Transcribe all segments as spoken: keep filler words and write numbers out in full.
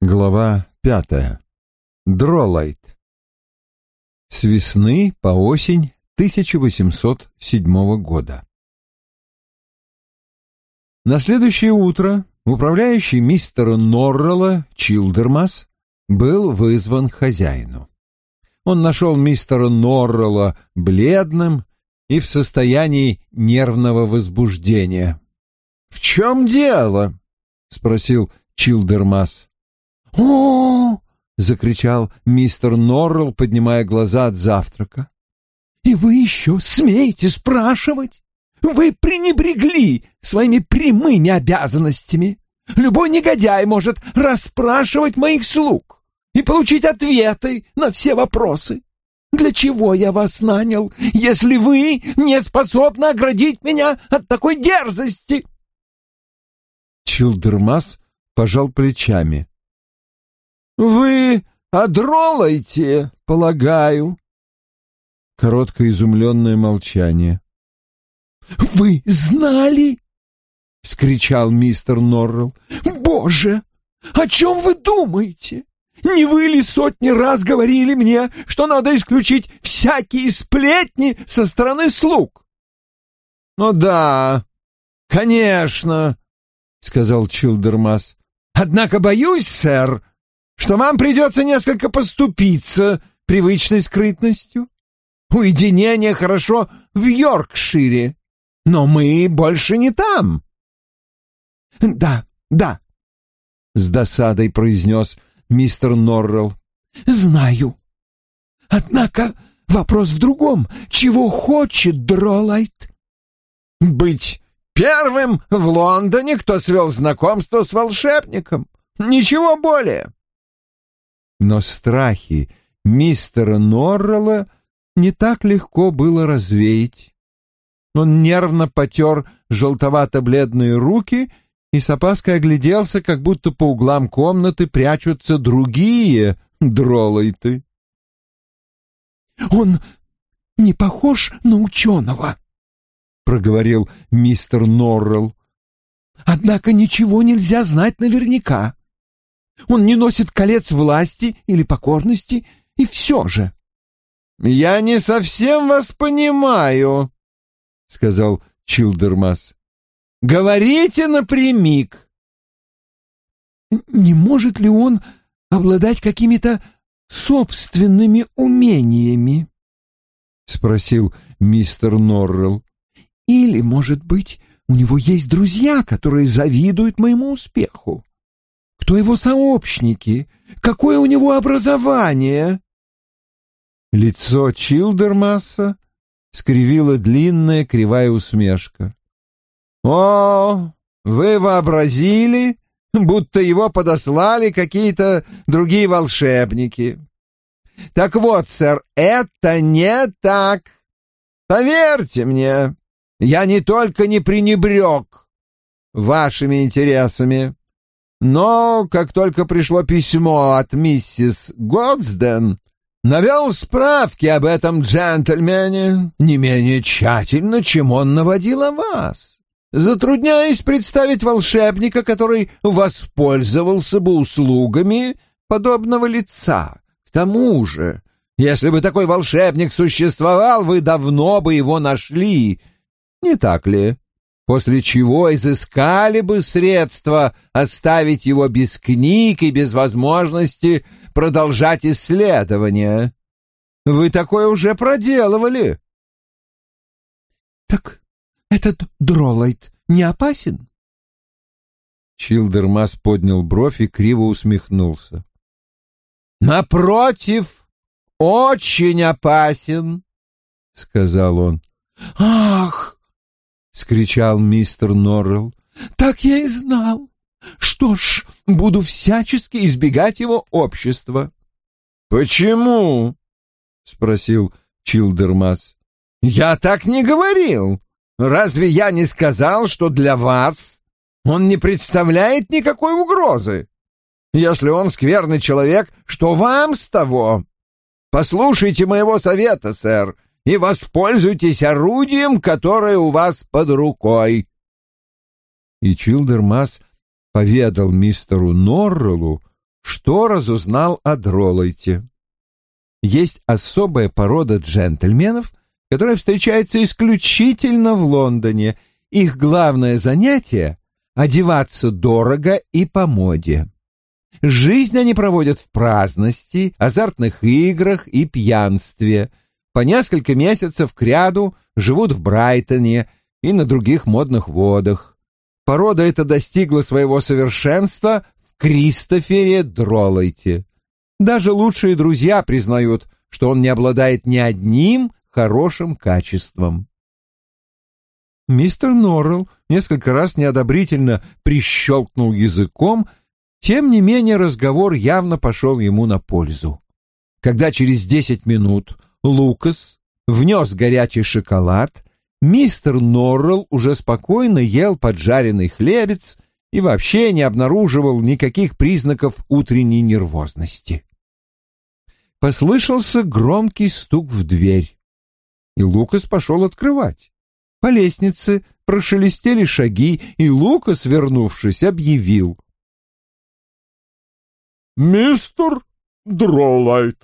Глава пятая. Дролайт. С весны по осень тысяча восемьсот седьмого года. На следующее утро управляющий мистера Норрелла Чилдермас был вызван к хозяину. Он нашел мистера Норрелла бледным и в состоянии нервного возбуждения. «В чем дело?» — спросил Чилдермас. «О!» — закричал мистер Норрелл, поднимая глаза от завтрака. «И вы еще смеете спрашивать? Вы пренебрегли своими прямыми обязанностями. Любой негодяй может расспрашивать моих слуг и получить ответы на все вопросы. Для чего я вас нанял, если вы не способны оградить меня от такой дерзости?» Чилдермас пожал плечами. «Вы одролаете, полагаю?» Короткое изумленное молчание. «Вы знали?» — вскричал мистер Норрелл. «Боже, о чем вы думаете? Не вы ли сотни раз говорили мне, что надо исключить всякие сплетни со стороны слуг?» «Ну да, конечно», — сказал Чилдермас. «Однако боюсь, сэр, что вам придется несколько поступиться привычной скрытностью. Уединение хорошо в Йоркшире, но мы больше не там». «Да, да», — с досадой произнес мистер Норрелл. «Знаю. Однако вопрос в другом. Чего хочет Дролайт?» «Быть первым в Лондоне, кто свел знакомство с волшебником. Ничего более». Но страхи мистера Норрелла не так легко было развеять. Он нервно потер желтовато-бледные руки и с опаской огляделся, как будто по углам комнаты прячутся другие Дролайты. «Он не похож на ученого», — проговорил мистер Норрелл. «Однако ничего нельзя знать наверняка. Он не носит колец власти или покорности, и все же». «Я не совсем вас понимаю», — сказал Чилдермас. «Говорите напрямик». «Не может ли он обладать какими-то собственными умениями?» — спросил мистер Норрелл. «Или, может быть, у него есть друзья, которые завидуют моему успеху? Кто его сообщники? Какое у него образование?» Лицо Чилдермаса скривила длинная кривая усмешка. «О, вы вообразили, будто его подослали какие-то другие волшебники. Так вот, сэр, это не так. Поверьте мне, я не только не пренебрег вашими интересами, но, как только пришло письмо от миссис Годсден, навел справки об этом джентльмене не менее тщательно, чем он наводил о вас, затрудняясь представить волшебника, который воспользовался бы услугами подобного лица. К тому же, если бы такой волшебник существовал, вы давно бы его нашли, не так ли? После чего изыскали бы средства оставить его без книг и без возможности продолжать исследования. Вы такое уже проделывали». «Так этот Дролайт не опасен?» Чилдермас поднял бровь и криво усмехнулся. «Напротив, очень опасен», — сказал он. «Ах!» — скричал мистер Норрелл. «Так я и знал. Что ж, буду всячески избегать его общества». «Почему?» — спросил Чилдермас. «Я так не говорил. Разве я не сказал, что для вас он не представляет никакой угрозы? Если он скверный человек, что вам с того? Послушайте моего совета, сэр, и воспользуйтесь орудием, которое у вас под рукой». И Чилдермас поведал мистеру Норреллу, что разузнал о Дроллайте. Есть особая порода джентльменов, которая встречается исключительно в Лондоне. Их главное занятие — одеваться дорого и по моде. Жизнь они проводят в праздности, азартных играх и пьянстве. По несколько месяцев кряду живут в Брайтоне и на других модных водах. Порода эта достигла своего совершенства в Кристофере Дроллайте. Даже лучшие друзья признают, что он не обладает ни одним хорошим качеством. Мистер Норрелл несколько раз неодобрительно прищелкнул языком, тем не менее разговор явно пошел ему на пользу. Когда через десять минут Лукас внес горячий шоколад, мистер Норрелл уже спокойно ел поджаренный хлебец и вообще не обнаруживал никаких признаков утренней нервозности. Послышался громкий стук в дверь, и Лукас пошел открывать. По лестнице прошелестели шаги, и Лукас, вернувшись, объявил: «Мистер Дроллайт».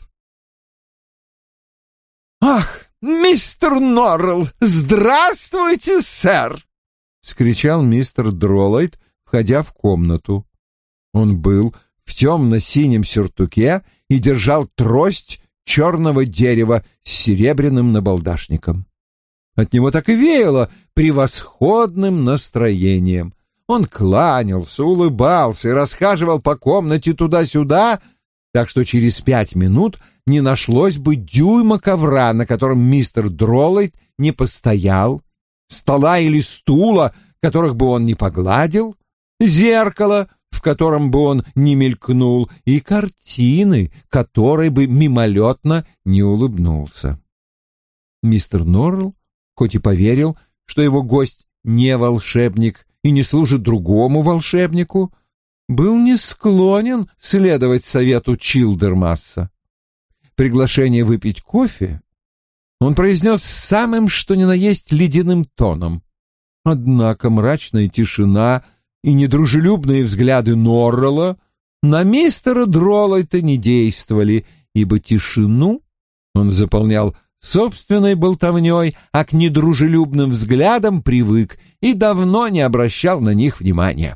«Ах, мистер Норрелл! Здравствуйте, сэр!» — вскричал мистер Дроллайт, входя в комнату. Он был в темно-синем сюртуке и держал трость черного дерева с серебряным набалдашником. От него так и веяло превосходным настроением. Он кланялся, улыбался и расхаживал по комнате туда-сюда, так что через пять минут не нашлось бы дюйма ковра, на котором мистер Дроллайт не постоял, стола или стула, которых бы он не погладил, зеркала, в котором бы он не мелькнул, и картины, которой бы мимолетно не улыбнулся. Мистер Норрелл, хоть и поверил, что его гость не волшебник и не служит другому волшебнику, был не склонен следовать совету Чилдермасса. Приглашение выпить кофе он произнес самым что ни на есть ледяным тоном. Однако мрачная тишина и недружелюбные взгляды Норрелла на мистера Дроллайта не действовали, ибо тишину он заполнял собственной болтовней, а к недружелюбным взглядам привык и давно не обращал на них внимания.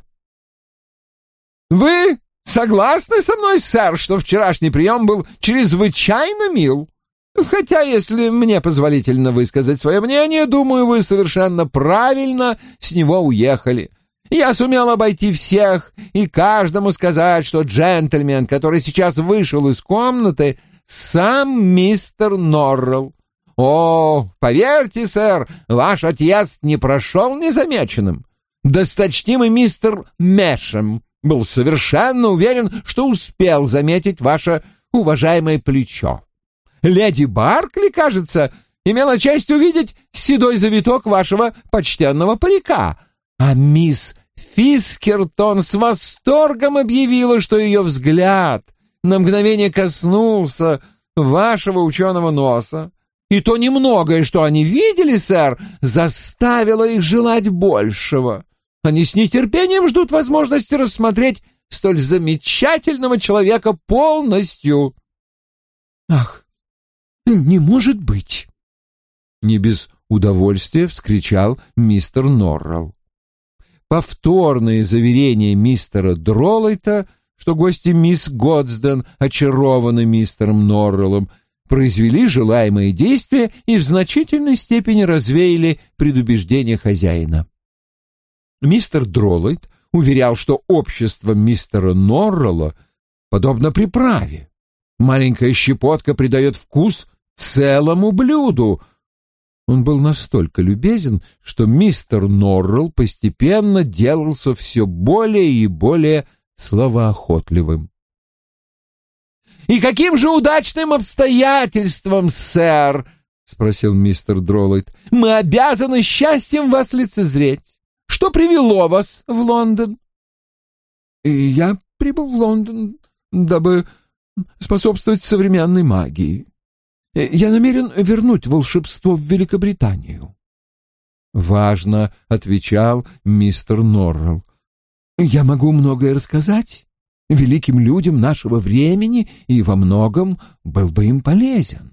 «Вы согласны со мной, сэр, что вчерашний прием был чрезвычайно мил? Хотя, если мне позволительно высказать свое мнение, думаю, вы совершенно правильно с него уехали. Я сумел обойти всех и каждому сказать, что джентльмен, который сейчас вышел из комнаты, сам мистер Норрелл. О, поверьте, сэр, ваш отъезд не прошел незамеченным. Досточтимый мистер Мэшем был совершенно уверен, что успел заметить ваше уважаемое плечо. Леди Баркли, кажется, имела честь увидеть седой завиток вашего почтенного парика, а мисс Фискертон с восторгом объявила, что ее взгляд на мгновение коснулся вашего ученого носа. И то немногое, что они видели, сэр, заставило их желать большего. Они с нетерпением ждут возможности рассмотреть столь замечательного человека полностью. Ах, не может быть! Не без удовольствия вскричал мистер Норрелл. Повторные заверения мистера Дроллайта, что гости мисс Годсден очарованы мистером Норреллом, произвели желаемое действие и в значительной степени развеяли предубеждения хозяина. Мистер Дроллайт уверял, что общество мистера Норрелла подобно приправе. Маленькая щепотка придает вкус целому блюду. Он был настолько любезен, что мистер Норрелл постепенно делался все более и более словоохотливым. «И каким же удачным обстоятельством, сэр, — спросил мистер Дроллайт, — мы обязаны счастьем вас лицезреть? Что привело вас в Лондон?» «Я прибыл в Лондон, дабы способствовать современной магии. Я намерен вернуть волшебство в Великобританию». «Важно, — отвечал мистер Норрелл. — Я могу многое рассказать, великим людям нашего времени и во многом был бы им полезен.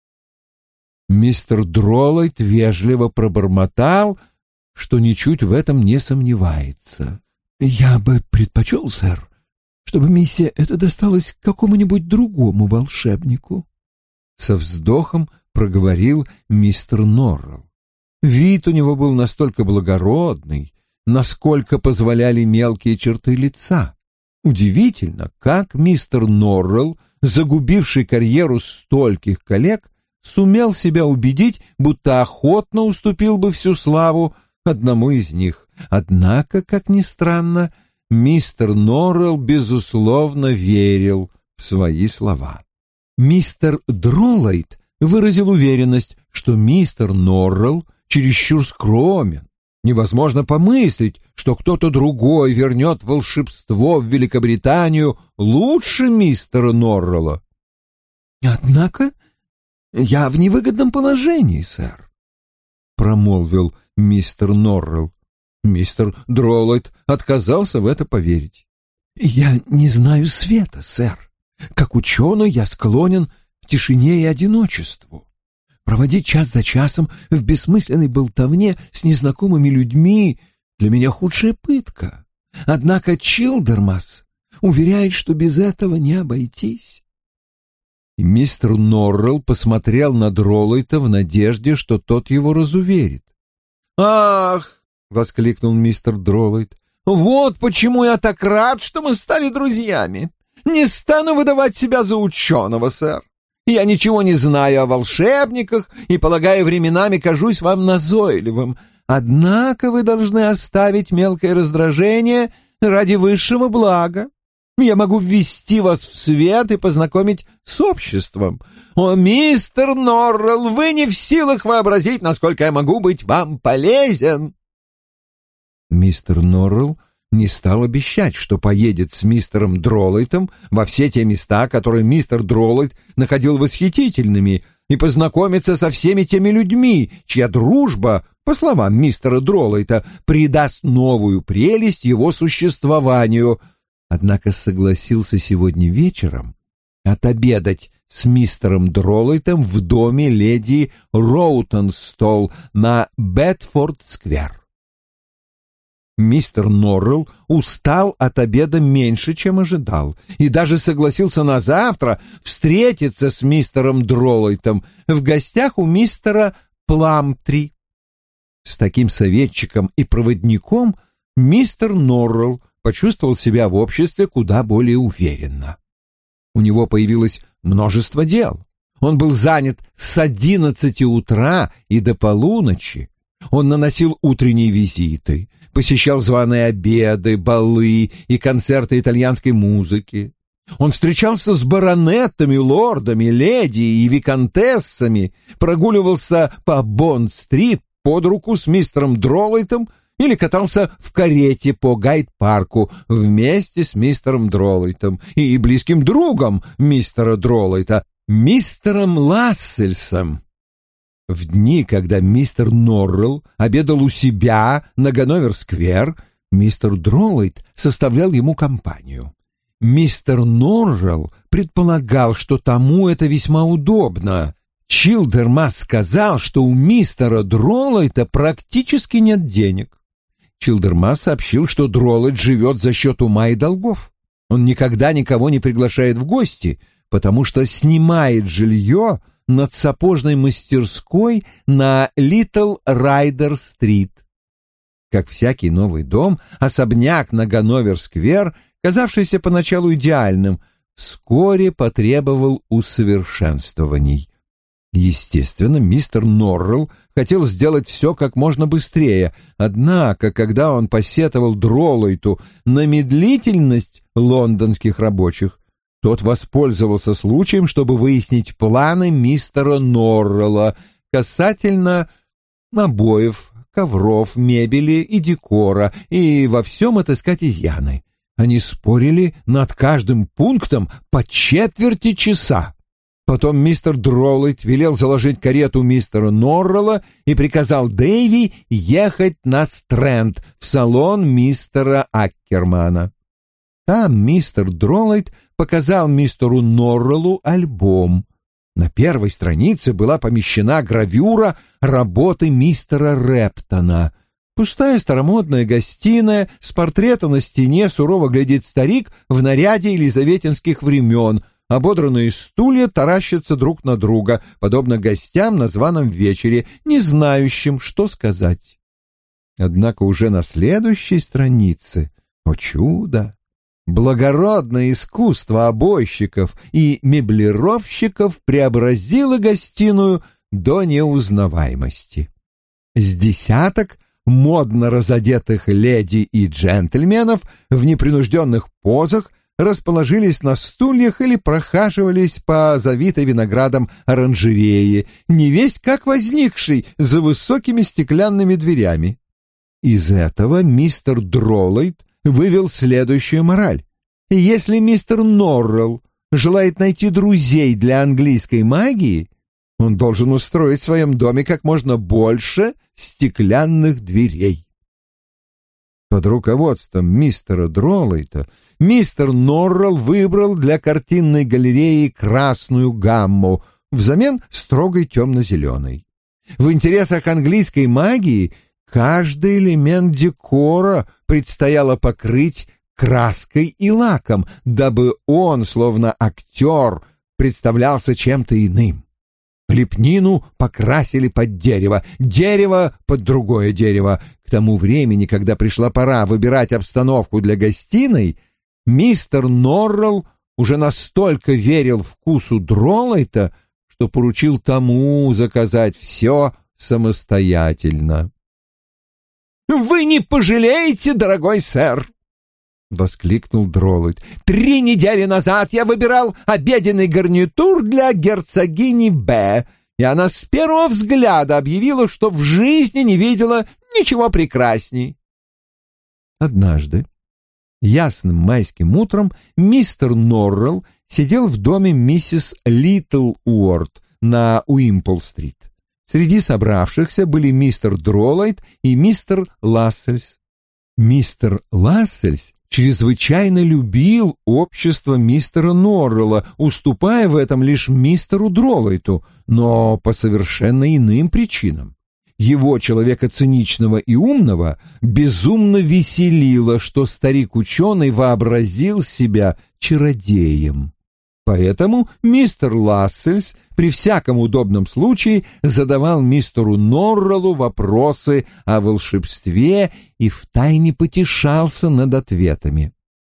Мистер Дролайт вежливо пробормотал, что ничуть в этом не сомневается. «Я бы предпочел, сэр, чтобы миссия эта досталась какому-нибудь другому волшебнику», — со вздохом проговорил мистер Норрелл. Вид у него был настолько благородный, насколько позволяли мелкие черты лица. Удивительно, как мистер Норрелл, загубивший карьеру стольких коллег, сумел себя убедить, будто охотно уступил бы всю славу одному из них. Однако, как ни странно, мистер Норрелл, безусловно, верил в свои слова. Мистер Дролайт выразил уверенность, что мистер Норрелл чересчур скромен. Невозможно помыслить, что кто-то другой вернет волшебство в Великобританию лучше мистера Норрелла. «Однако я в невыгодном положении, сэр», — промолвил мистер Норрелл. Мистер Дролайт отказался в это поверить. «Я не знаю света, сэр. Как ученый я склонен к тишине и одиночеству. Проводить час за часом в бессмысленной болтовне с незнакомыми людьми для меня худшая пытка. Однако Чилдермас уверяет, что без этого не обойтись». И мистер Норрелл посмотрел на Дролайта в надежде, что тот его разуверит. «Ах!» — воскликнул мистер Дролайт. «Вот почему я так рад, что мы стали друзьями. Не стану выдавать себя за ученого, сэр. Я ничего не знаю о волшебниках и, полагаю, временами кажусь вам назойливым. Однако вы должны оставить мелкое раздражение ради высшего блага. Я могу ввести вас в свет и познакомить с обществом. О, мистер Норрелл, вы не в силах вообразить, насколько я могу быть вам полезен». Мистер Норрелл не стал обещать, что поедет с мистером Дролайтом во все те места, которые мистер Дролайт находил восхитительными, и познакомиться со всеми теми людьми, чья дружба, по словам мистера Дролайта, придаст новую прелесть его существованию. Однако согласился сегодня вечером отобедать с мистером Дролайтом в доме леди Роутонстолл на Бетфорд-сквер. Мистер Норрелл устал от обеда меньше, чем ожидал, и даже согласился на завтра встретиться с мистером Дролайтом в гостях у мистера Пламтри. С таким советчиком и проводником мистер Норрелл почувствовал себя в обществе куда более уверенно. У него появилось множество дел. Он был занят с одиннадцати утра и до полуночи. Он наносил утренние визиты, посещал званые обеды, балы и концерты итальянской музыки. Он встречался с баронетами, лордами, леди и виконтессами, прогуливался по Бонд-стрит под руку с мистером Дролайтом или катался в карете по Гайд-парку вместе с мистером Дролайтом и близким другом мистера Дролайта, мистером Лассельсом. В дни, когда мистер Норрелл обедал у себя на Ганновер-сквер, мистер Дролайт составлял ему компанию. Мистер Норрелл предполагал, что тому это весьма удобно. Чилдермас сказал, что у мистера Дролайта практически нет денег. Чилдермас сообщил, что Дролайт живет за счет ума и долгов. Он никогда никого не приглашает в гости, потому что снимает жилье над сапожной мастерской на Литл Райдер-стрит. Как всякий новый дом, особняк на Ганновер-сквер, казавшийся поначалу идеальным, вскоре потребовал усовершенствований. Естественно, мистер Норрелл хотел сделать все как можно быстрее, однако, когда он посетовал Дролайту на медлительность лондонских рабочих, тот воспользовался случаем, чтобы выяснить планы мистера Норрелла касательно обоев, ковров, мебели и декора, и во всем отыскать изъяны. Они спорили над каждым пунктом по четверти часа. Потом мистер Дролайт велел заложить карету мистера Норрелла и приказал Дэйви ехать на Стрэнд в салон мистера Аккермана. там мистер Дролайт показал мистеру Норреллу альбом. На первой странице была помещена гравюра работы мистера Рептона. Пустая старомодная гостиная, с портрета на стене сурово глядит старик в наряде елизаветинских времен. Ободранные стулья таращатся друг на друга, подобно гостям на званом вечере, не знающим, что сказать. Однако уже на следующей странице, о чудо, благородное искусство обойщиков и меблировщиков преобразило гостиную до неузнаваемости. С десяток модно разодетых леди и джентльменов в непринужденных позах расположились на стульях или прохаживались по завитой виноградом оранжерее, невесть как возникшей за высокими стеклянными дверями. Из этого мистер Дролайт вывел следующую мораль. Если мистер Норрелл желает найти друзей для английской магии, он должен устроить в своем доме как можно больше стеклянных дверей. Под руководством мистера Дролайта мистер Норрелл выбрал для картинной галереи красную гамму взамен строгой темно-зеленой. В интересах английской магии каждый элемент декора предстояло покрыть краской и лаком, дабы он, словно актер, представлялся чем-то иным. Лепнину покрасили под дерево, дерево под другое дерево. К тому времени, когда пришла пора выбирать обстановку для гостиной, мистер Норрелл уже настолько верил вкусу Дролайта, что поручил тому заказать все самостоятельно. «Вы не пожалеете, дорогой сэр!» — воскликнул Дролайт. «Три недели назад я выбирал обеденный гарнитур для герцогини Б, и она с первого взгляда объявила, что в жизни не видела ничего прекрасней». Однажды, ясным майским утром, мистер Норрелл сидел в доме миссис Литлуорт на Уимпл-стрит. Среди собравшихся были мистер Дролайт и мистер Лассельс. Мистер Лассельс чрезвычайно любил общество мистера Норрелла, уступая в этом лишь мистеру Дролайту, но по совершенно иным причинам. Его, человека циничного и умного, безумно веселило, что старик-ученый вообразил себя чародеем. Поэтому мистер Лассельс при всяком удобном случае задавал мистеру Норреллу вопросы о волшебстве и втайне потешался над ответами.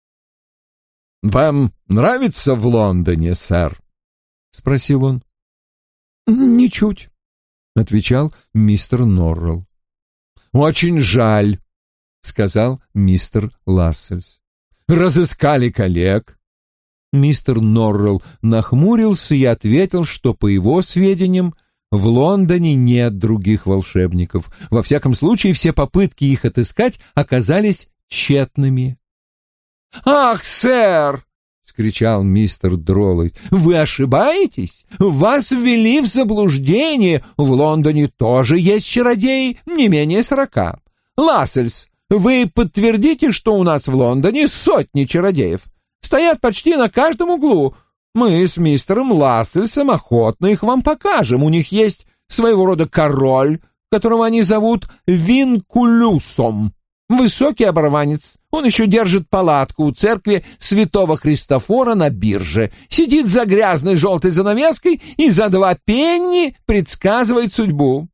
«Вам нравится в Лондоне, сэр?» — спросил он. «Ничуть», — отвечал мистер Норрелл. «Очень жаль», — сказал мистер Лассельс. «Разыскали коллег». Мистер Норрелл нахмурился и ответил, что, по его сведениям, в Лондоне нет других волшебников. Во всяком случае, все попытки их отыскать оказались тщетными. «Ах, сэр!» — вскричал мистер Дролайт. «Вы ошибаетесь? Вас ввели в заблуждение. В Лондоне тоже есть чародеи, не менее сорока. Лассельс, вы подтвердите, что у нас в Лондоне сотни чародеев? Стоят почти на каждом углу. Мы с мистером Лассельсом охотно их вам покажем. У них есть своего рода король, которого они зовут Винкулюсом. Высокий оборванец. Он еще держит палатку у церкви святого Христофора на бирже. Сидит за грязной желтой занавеской и за два пенни предсказывает судьбу.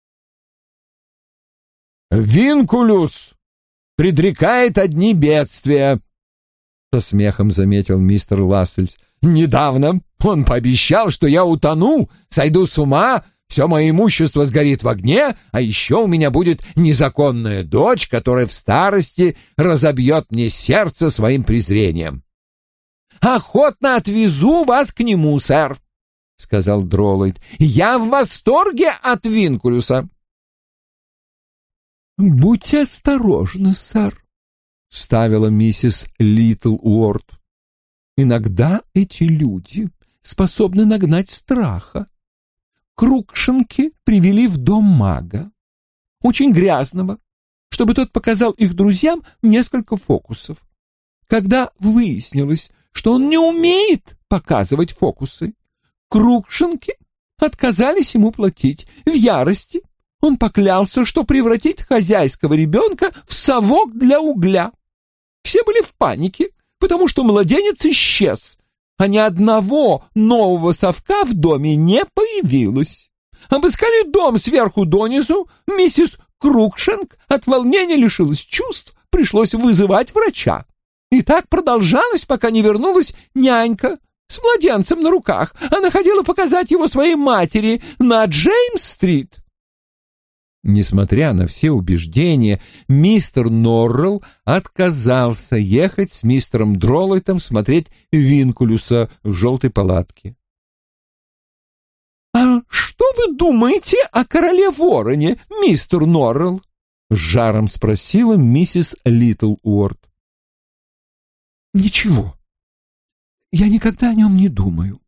«Винкулюс предрекает одни бедствия», — со смехом заметил мистер Лассельс. «Недавно он пообещал, что я утону, сойду с ума, все мое имущество сгорит в огне, а еще у меня будет незаконная дочь, которая в старости разобьет мне сердце своим презрением». «Охотно отвезу вас к нему, сэр», — сказал Дролайт. «Я в восторге от Винкулюса». «Будьте осторожны, сэр», — вставила миссис Литлуорт. «Иногда эти люди способны нагнать страха. Крукшинки привели в дом мага, очень грязного, чтобы тот показал их друзьям несколько фокусов. Когда выяснилось, что он не умеет показывать фокусы, Крукшинки отказались ему платить. В ярости он поклялся, что превратит хозяйского ребенка в совок для угля. Все были в панике, потому что младенец исчез, а ни одного нового совка в доме не появилось. Обыскали дом сверху донизу, миссис Крукшинг от волнения лишилась чувств, пришлось вызывать врача. И так продолжалось, пока не вернулась нянька с младенцем на руках. Она хотела показать его своей матери на Джеймс-стрит. Несмотря на все убеждения, мистер Норрелл отказался ехать с мистером Дроллайтом смотреть Винкулюса в желтой палатке. «А что вы думаете о короле-вороне, мистер Норрелл?» — с жаром спросила миссис Литлуорт. «Ничего. Я никогда о нем не думаю».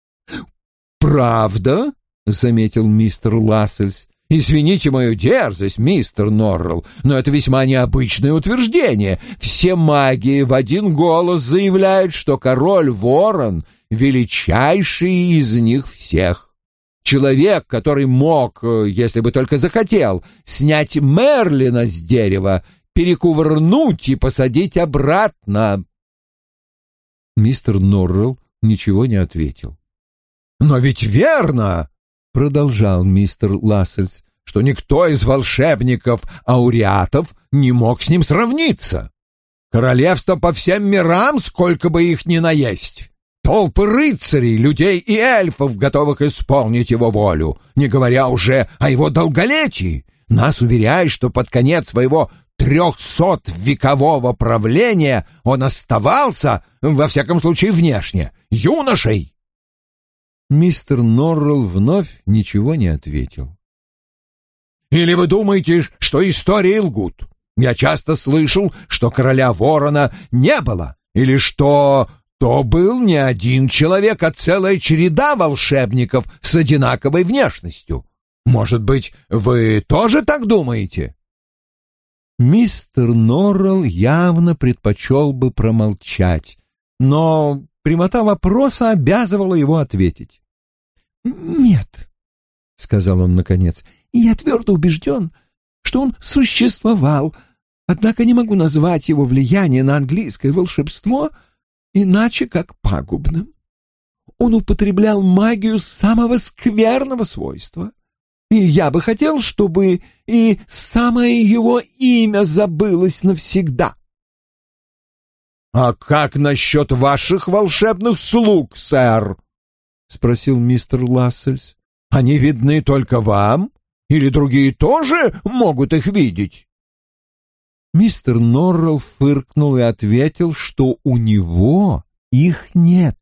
«Правда?» — заметил мистер Лассельс. «Извините мою дерзость, мистер Норрелл, но это весьма необычное утверждение. Все маги в один голос заявляют, что король-ворон — величайший из них всех. Человек, который мог, если бы только захотел, снять Мерлина с дерева, перекувырнуть и посадить обратно». Мистер Норрелл ничего не ответил. «Но ведь верно, — продолжал мистер Лассельс, — что никто из волшебников-ауреатов не мог с ним сравниться. Королевство по всем мирам, сколько бы их ни наесть. Толпы рыцарей, людей и эльфов, готовых исполнить его волю, не говоря уже о его долголетии. Нас уверяют, что под конец своего трехсотвекового правления он оставался, во всяком случае внешне, юношей». Мистер Норрелл вновь ничего не ответил. «Или вы думаете, что истории лгут? Я часто слышал, что короля ворона не было, или что то был не один человек, а целая череда волшебников с одинаковой внешностью. Может быть, вы тоже так думаете?» Мистер Норрелл явно предпочел бы промолчать, но прямота вопроса обязывала его ответить. «Нет», — сказал он наконец, — «я твердо убежден, что он существовал, однако не могу назвать его влияние на английское волшебство иначе как пагубным. Он употреблял магию самого скверного свойства, и я бы хотел, чтобы и самое его имя забылось навсегда». «А как насчет ваших волшебных слуг, сэр?» — спросил мистер Лассельс. «Они видны только вам? Или другие тоже могут их видеть?» Мистер Норрелл фыркнул и ответил, что у него их нет.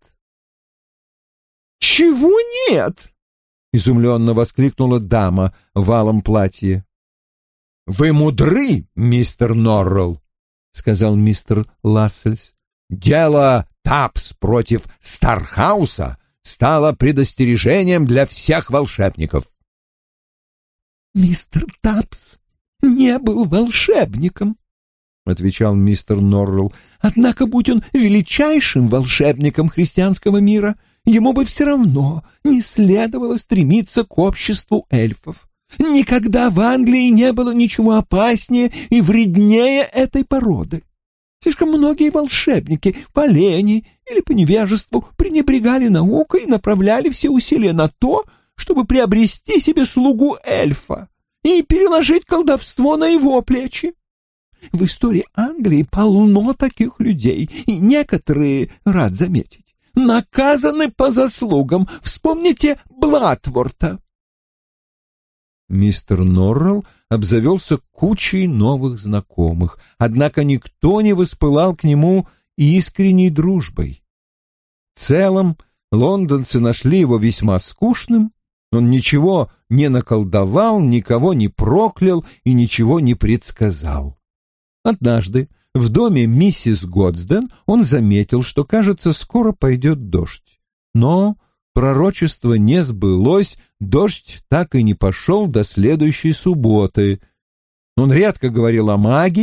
«Чего нет?» — изумленно воскликнула дама в алом платье. «Вы мудры, мистер Норрелл», — сказал мистер Лассельс. «Дело Тапс против Стархауса стало предостережением для всех волшебников». «Мистер Тапс не был волшебником», — отвечал мистер Норрелл. «Однако, будь он величайшим волшебником христианского мира, ему бы все равно не следовало стремиться к обществу эльфов. Никогда в Англии не было ничего опаснее и вреднее этой породы. Слишком многие волшебники по лени или по невежеству пренебрегали наукой и направляли все усилия на то, чтобы приобрести себе слугу эльфа и переложить колдовство на его плечи. В истории Англии полно таких людей, и некоторые, рад заметить, наказаны по заслугам. Вспомните Блатворта». Мистер Норрелл обзавелся кучей новых знакомых, однако никто не воспылал к нему искренней дружбой. В целом, лондонцы нашли его весьма скучным, он ничего не наколдовал, никого не проклял и ничего не предсказал. Однажды в доме миссис Годсден он заметил, что, кажется, скоро пойдет дождь. Но пророчество не сбылось, дождь так и не пошел до следующей субботы. Он редко говорил о магии,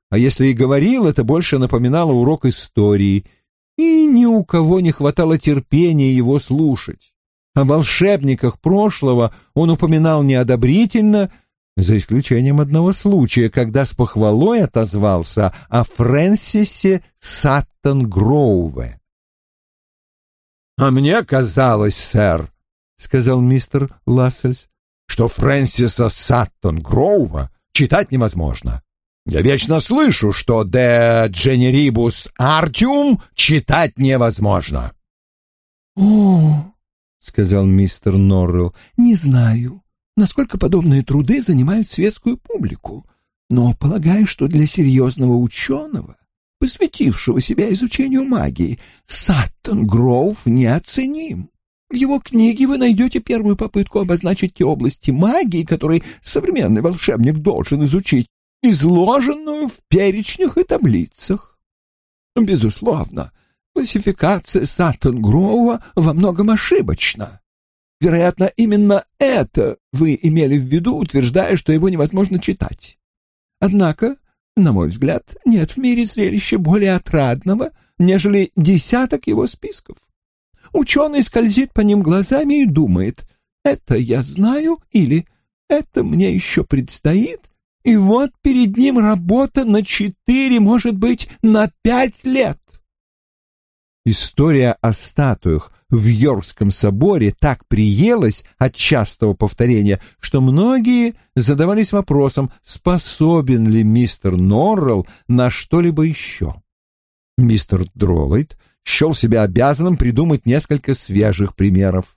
а если и говорил, это больше напоминало урок истории, и ни у кого не хватало терпения его слушать. О волшебниках прошлого он упоминал неодобрительно, за исключением одного случая, когда с похвалой отозвался о Фрэнсисе Саттон-Гроуве. «А мне казалось, сэр, — сказал мистер Лассельс, — что Фрэнсиса Саттон-Гроува читать невозможно. Я вечно слышу, что «De Generibus Artium» читать невозможно». «О, — сказал мистер Норрелл, — не знаю, насколько подобные труды занимают светскую публику, но полагаю, что для серьезного ученого, посвятившего себя изучению магии, Саттон-Гроув неоценим. В его книге вы найдете первую попытку обозначить те области магии, которые современный волшебник должен изучить, изложенную в перечнях и таблицах. Безусловно, классификация Саттон-Гроува во многом ошибочна. Вероятно, именно это вы имели в виду, утверждая, что его невозможно читать. Однако, на мой взгляд, нет в мире зрелища более отрадного, нежели десяток его списков. Ученый скользит по ним глазами и думает: «Это я знаю» или «Это мне еще предстоит», и вот перед ним работа на четыре, может быть, на пять лет. История о статуях в Йоркском соборе так приелась от частого повторения, что многие задавались вопросом, способен ли мистер Норрелл на что-либо еще. Мистер Дроллайт счел себя обязанным придумать несколько свежих примеров.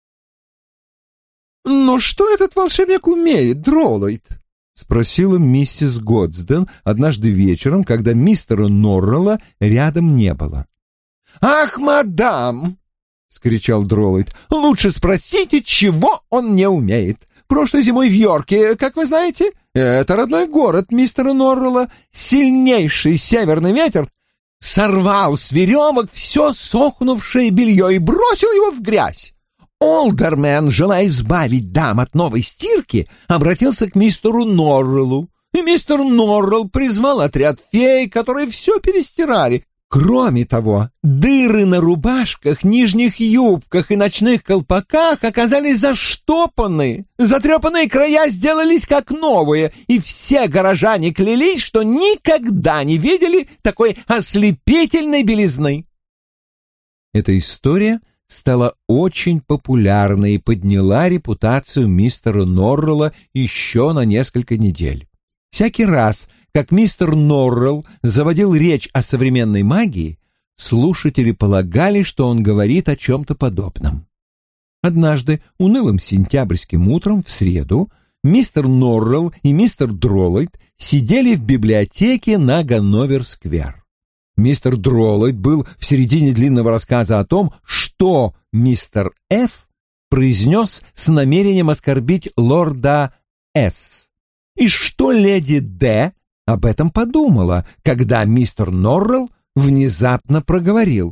«Но что этот волшебник умеет, Дроллайт?» — спросила миссис Годсден однажды вечером, когда мистера Норрелла рядом не было. «Ах, мадам!» — скричал Дроллайт. «Лучше спросите, чего он не умеет. Прошлой зимой в Йорке, как вы знаете, это родной город мистера Норрелла, сильнейший северный ветер сорвал с веревок все сохнувшее белье и бросил его в грязь. Олдермен, желая избавить дам от новой стирки, обратился к мистеру Норреллу, и мистер Норрелл призвал отряд фей, которые все перестирали. Кроме того, дыры на рубашках, нижних юбках и ночных колпаках оказались заштопаны, затрепанные края сделались как новые, и все горожане клялись, что никогда не видели такой ослепительной белизны. Эта история стала очень популярной и подняла репутацию мистера Норрелла еще на несколько недель. Всякий раз, как мистер Норрелл заводил речь о современной магии, слушатели полагали, что он говорит о чем-то подобном. Однажды, унылым сентябрьским утром, в среду, мистер Норрелл и мистер Дроллайт сидели в библиотеке на Ганновер-сквер. Мистер Дроллайт был в середине длинного рассказа о том, что мистер Ф. произнес с намерением оскорбить лорда С. и что леди Д. об этом подумала, когда мистер Норрелл внезапно проговорил: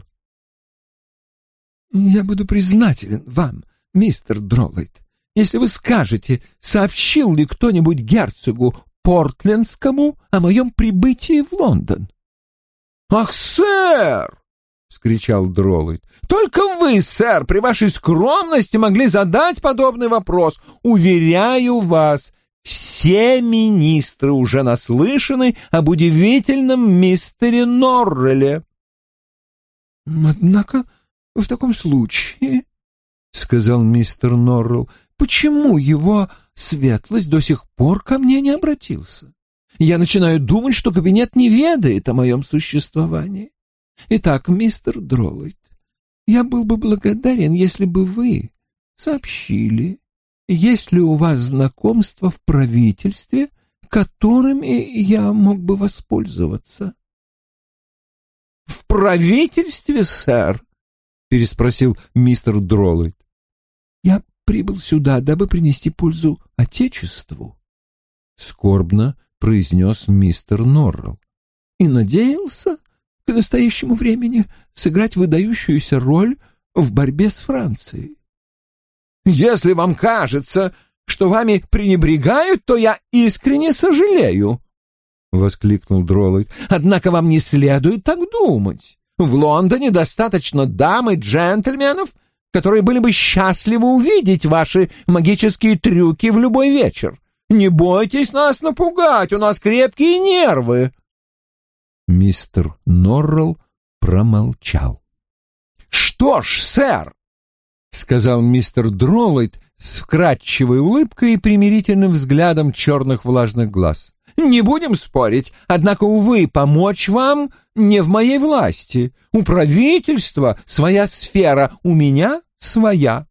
«Я буду признателен вам, мистер Дроллайт, если вы скажете, сообщил ли кто-нибудь герцогу Портлендскому о моем прибытии в Лондон». «Ах, сэр!» — вскричал Дроллайт. «Только вы, сэр, при вашей скромности могли задать подобный вопрос. Уверяю вас, все министры уже наслышаны об удивительном мистере Норрелле». «Однако, в таком случае, — сказал мистер Норрелл, — почему его светлость до сих пор ко мне не обратился? Я начинаю думать, что кабинет не ведает о моем существовании. Итак, мистер Дроллайт, я был бы благодарен, если бы вы сообщили, есть ли у вас знакомства в правительстве, которыми я мог бы воспользоваться». «В правительстве, сэр?» — переспросил мистер Дроллайт. «Я прибыл сюда, дабы принести пользу Отечеству», — скорбно произнес мистер Норрелл, «и надеялся к настоящему времени сыграть выдающуюся роль в борьбе с Францией». «Если вам кажется, что вами пренебрегают, то я искренне сожалею», — воскликнул Дроллойд. «Однако вам не следует так думать. В Лондоне достаточно дам и джентльменов, которые были бы счастливы увидеть ваши магические трюки в любой вечер. Не бойтесь нас напугать, у нас крепкие нервы». Мистер Норрелл промолчал. «Что ж, сэр», — сказал мистер Дроллойд с вкрадчивой улыбкой и примирительным взглядом черных влажных глаз, «не будем спорить, однако, увы, помочь вам не в моей власти. У правительства своя сфера, у меня своя».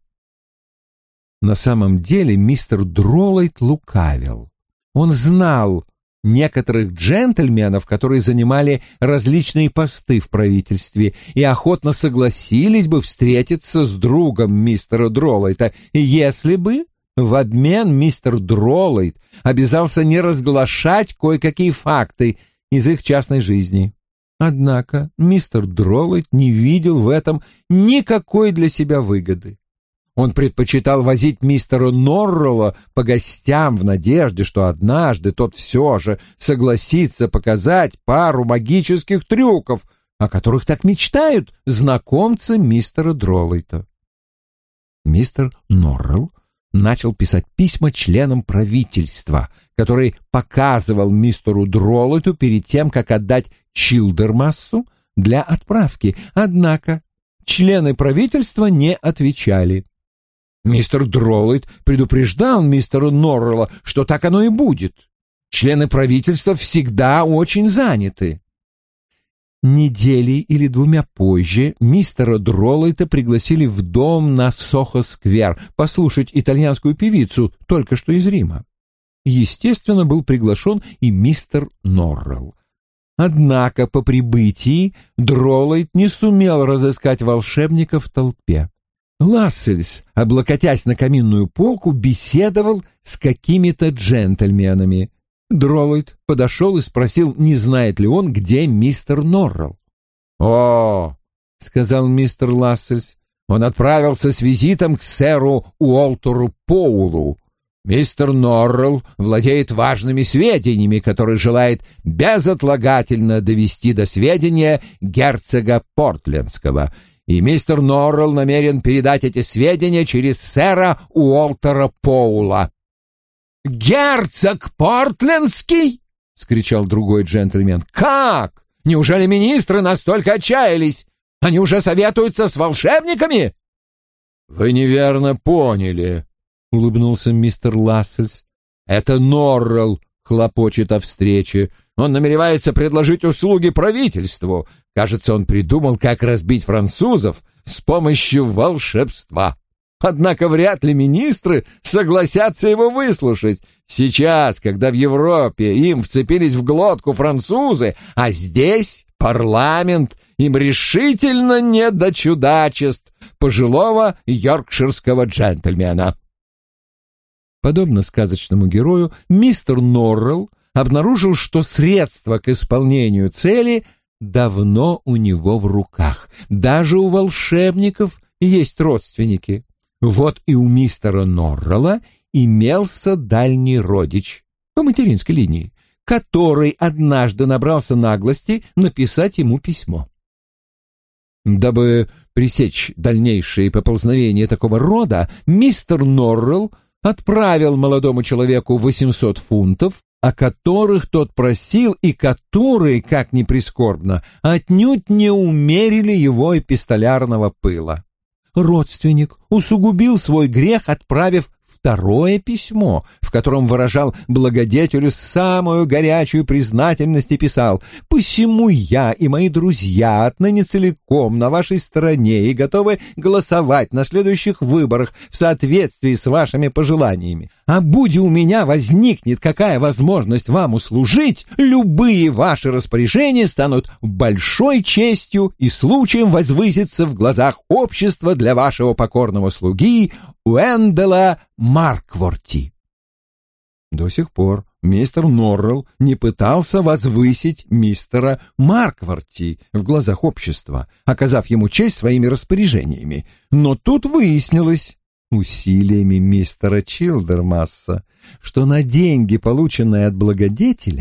На самом деле мистер Дроллойд лукавил. Он знал некоторых джентльменов, которые занимали различные посты в правительстве и охотно согласились бы встретиться с другом мистера Дроллойда, если бы в обмен мистер Дроллойд обязался не разглашать кое-какие факты из их частной жизни. Однако мистер Дроллойд не видел в этом никакой для себя выгоды. Он предпочитал возить мистера Норрелла по гостям в надежде, что однажды тот все же согласится показать пару магических трюков, о которых так мечтают знакомцы мистера Дроллойда. Мистер Норрелл начал писать письма членам правительства, который показывал мистеру Дроллойду перед тем, как отдать Чилдермассу для отправки, однако члены правительства не отвечали. Мистер Дроллойд предупреждал мистера Норрелла, что так оно и будет. Члены правительства всегда очень заняты. Неделей или двумя позже мистера Дроллойда пригласили в дом на Сохо-сквер послушать итальянскую певицу, только что из Рима. Естественно, был приглашен и мистер Норрелл. Однако по прибытии Дроллойд не сумел разыскать волшебника в толпе. Лассельс, облокотясь на каминную полку, беседовал с какими-то джентльменами. Дроллойд подошел и спросил, не знает ли он, где мистер Норрелл. «О, — сказал мистер Лассельс, — он отправился с визитом к сэру Уолтеру Поулу. Мистер Норрелл владеет важными сведениями, которые желает безотлагательно довести до сведения герцога Портлендского, и мистер Норрелл намерен передать эти сведения через сэра Уолтера Поула». «Герцог Портлендский!» — вскричал другой джентльмен. «Как? Неужели министры настолько отчаялись? Они уже советуются с волшебниками?» «Вы неверно поняли», — улыбнулся мистер Лассельс. «Это Норрелл хлопочет о встрече. Он намеревается предложить услуги правительству. Кажется, он придумал, как разбить французов с помощью волшебства. Однако вряд ли министры согласятся его выслушать. Сейчас, когда в Европе им вцепились в глотку французы, а здесь парламент, им решительно не до чудачеств пожилого йоркширского джентльмена». Подобно сказочному герою, мистер Норрелл обнаружил, что средства к исполнению цели давно у него в руках. Даже у волшебников есть родственники. Вот и у мистера Норрелла имелся дальний родич по материнской линии, который однажды набрался наглости написать ему письмо. Дабы пресечь дальнейшие поползновения такого рода, мистер Норрелл отправил молодому человеку восемьсот фунтов, о которых тот просил и которые, как ни прискорбно, отнюдь не умерили его эпистолярного пыла. Родственник усугубил свой грех, отправив второе письмо, в котором выражал благодетелю самую горячую признательность и писал: «Посему я и мои друзья отныне целиком на вашей стороне и готовы голосовать на следующих выборах в соответствии с вашими пожеланиями. А будь у меня возникнет какая возможность вам услужить, любые ваши распоряжения станут большой честью и случаем возвыситься в глазах общества для вашего покорного слуги Уэндела Маркворти». До сих пор мистер Норрелл не пытался возвысить мистера Маркворти в глазах общества, оказав ему честь своими распоряжениями. Но тут выяснилось усилиями мистера Чилдермасса, что на деньги, полученные от благодетеля,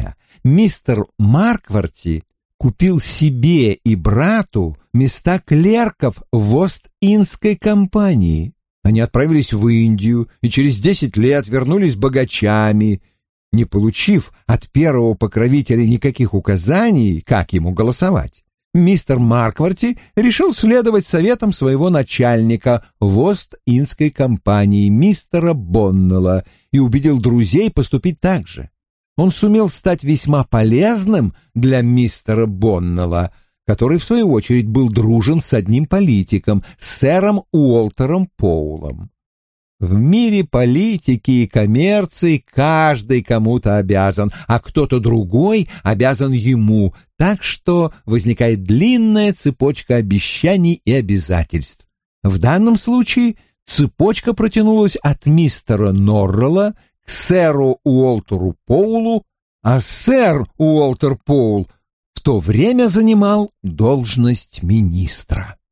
мистер Маркварти купил себе и брату места клерков в Ост-Индской компании. Они отправились в Индию и через десять лет вернулись богачами, не получив от первого покровителя никаких указаний, как ему голосовать. Мистер Маркварти решил следовать советам своего начальника в Ост-Индской компании, мистера Боннелла, и убедил друзей поступить так же. Он сумел стать весьма полезным для мистера Боннелла, который, в свою очередь, был дружен с одним политиком, сэром Уолтером Поулом. В мире политики и коммерции каждый кому-то обязан, а кто-то другой обязан ему, так что возникает длинная цепочка обещаний и обязательств. В данном случае цепочка протянулась от мистера Норрелла к сэру Уолтеру Поулу, а сэр Уолтер Поул в то время занимал должность министра.